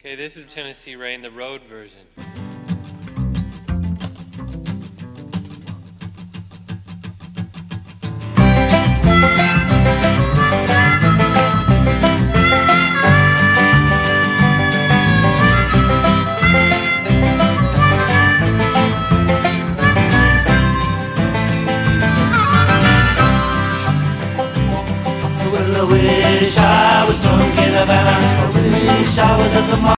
Okay, this is Tennessee Rain, the road version. Well, I wish I was drunk in Havana. I wish I was at the